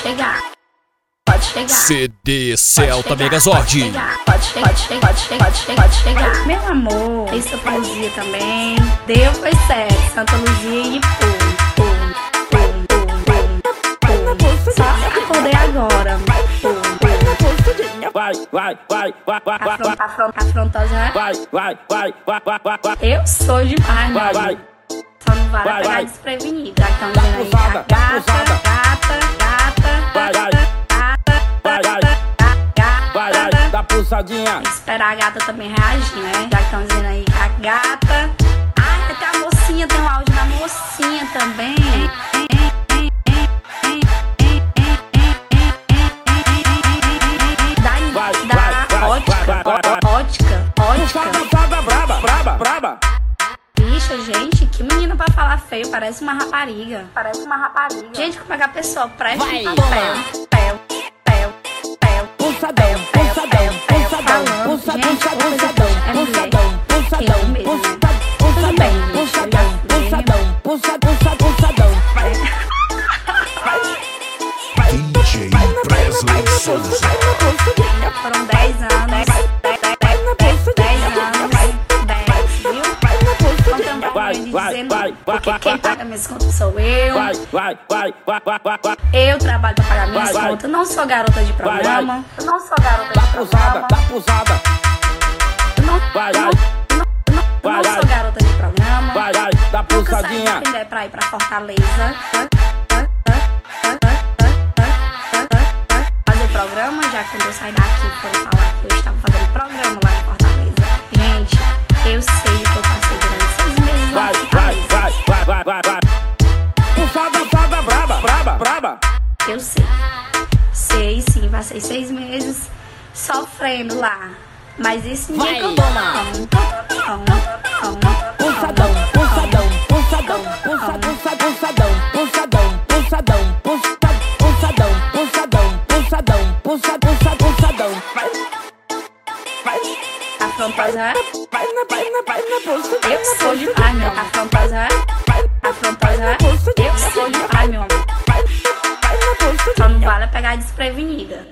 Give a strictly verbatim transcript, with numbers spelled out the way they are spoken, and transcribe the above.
chegar. Pode chegar. C D Celta Megazord. Pode chegar, pode chegar, pode chegar, pode chegar, pode chegar. Meu amor, tem Santa Luzia também. Deu, foi certo. Santa Luzia e pum, pum, pum, pum, pum. Só acordei agora. Pum, Vai, vai, vai, vai, vai, vai, vai, afrontosa. vai, vai, vai, vai, vai, vai, vai, Eu sou demais, vai, mano. vai, Só não vale vai, pegar vai. desprevenido. Já estão dizendo aí, Usada, gata, usada. gata, gata, vai, vai, gata, vai, vai, gata, vai, vai, gata. dá pulsadinha. Tem que esperar a gata também reagir, né? Já estão dizendo aí que a gata. Ai, até a mocinha, tem um áudio da mocinha também. Vai, Da, vai, da vai, ótica, vai, vai, vai. ótica, ótica. Usada, braba, braba, braba. Bicha, gente, que menina pra falar feio, parece uma rapariga. Parece uma rapariga. Gente, como é que a pessoa presta Vai, um papel, papel, papel, papel, Pulsadão, pulsadão, pulsadão, pulsadão, pulsadão, pulsadão, pulsadão, pulsadão, pulsadão, pulsadão, pulsadão, pulsadão. D J Presley Souza. Foram dez anos, dez anos, dez, viu? Contando pra mim vai, dizendo, vai, vai, porque vai, quem vai. paga minhas contas sou eu. Vai, vai, vai, vai, vai, vai, vai. Eu trabalho pra pagar minhas Vai, vai. contas, não sou garota de Vai, programa. Eu não sou garota Dá de pulsada, programa. dá pulsada. Eu não, Vai, eu não, vai. eu não, eu não, eu Vai, não vai. sou garota de programa. Vai, vai, dá Nunca saí de pulsadinha. Tindé pra ir pra Fortaleza. Fazer programa, já que quando eu saí daqui foram falar que eu estava fazendo programa lá em Fortaleza. Gente, eu sei o que eu passei durante seis meses lá Vai, em vai, Fortaleza. vai, vai, vai, vai, vai. Pulsada, pulsada, braba, braba, braba. Eu sei. Sei sim, passei seis meses sofrendo lá. Mas isso ninguém Vai, contou, toma. não. Não, não, não. Pulsadão, pulsadão, pulsadão, pulsadão, pulsadão, pulsadão, pulsadão, pulsadão, pulsadão, pulsadão, pulsadão, pulsadão. Vai, vai, Afrontosa. vai na, vai na, vai na pulsadão. Eu sou de ai, meu amor. Afrontosa. Afrontosa. Eu sou de ai, meu amor. Vai na Só não vale pegar desprevenida.